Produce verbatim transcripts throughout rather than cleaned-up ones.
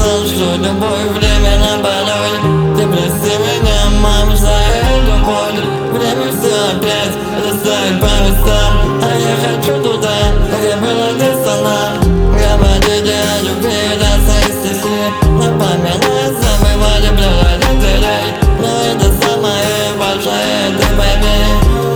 знал, что любое время на порой. Ты прости меня, мам, за эту боль. Время все опять расставит по местам, а я хочу туда, где было десана. Говорили о любви, да свои стихи, напоминает, забывали про родителей. Но это самое большое, ты пойми.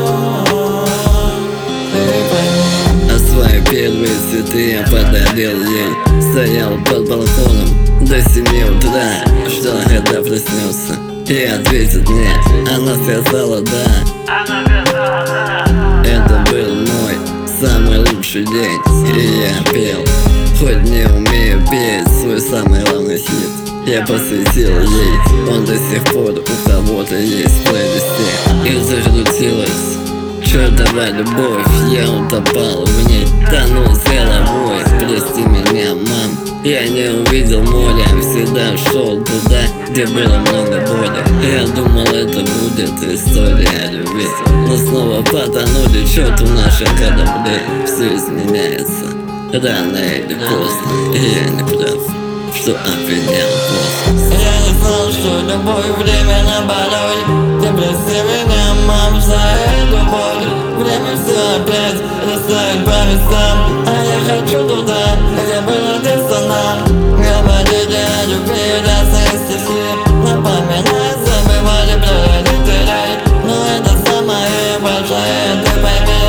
Свои первые цветы я подарил ей. Стоял под балконом до семи утра, ждал, когда проснется и ответит мне. Она сказала да. Это был мой самый лучший день, и я пел, хоть не умею петь свой самый главный хит. Я посвятил ей, он до сих пор у кого-то есть в плейлисте. И закрутилась чертова любовь, я утопал в ней, тонул с головой. Прости меня, мам, я не увидел моря, всегда шел туда, где было много боли. Я думал, это будет история любви, но снова потонули к черту наши корабли. Все изменяется рано или поздно, и я не прав, что обвинял поздно. Я не знал, что любое время на порой. Ты прости меня, мам, за эту боль. Время все опять расставит по местам, а я хочу туда, где было десана. Говорили о любви, да свои стихи, напоминает, забывали про родителей. Но это самое большое, ты пойми.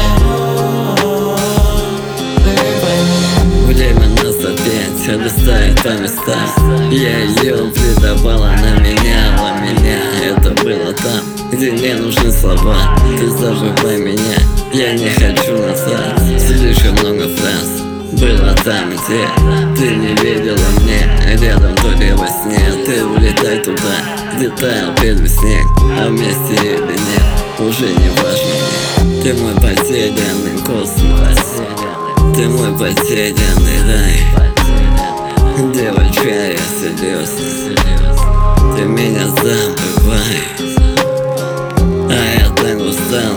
Ты пойми. Время нас опять расставит по местам. Я ее предавала, она меняла меня. Это было там, где не нужны слова. Ты зажигай меня, я не хочу назад. Слишком много фраз было там, где ты не видела мне. Рядом только во сне. Ты улетай туда, где таял первый снег, а вместе или нет, уже не важно мне. Ты мой потерянный космос, ты мой потерянный рай. Девочка, я серьезно, ты меня забывай. А я так устал,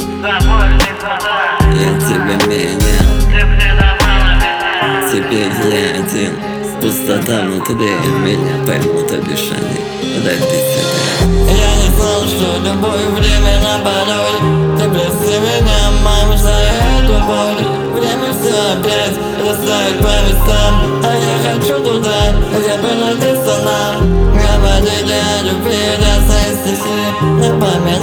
я тебя менял. Теперь я один, пустота внутри, меня поймут обещания ради тебя. Я не знал, что любое время на порой. Ты прости меня, мам, за эту боль. Время все опять расставит по местам, а я хочу туда, где было десана. Говорили о любви, да свои стихи, напоминает.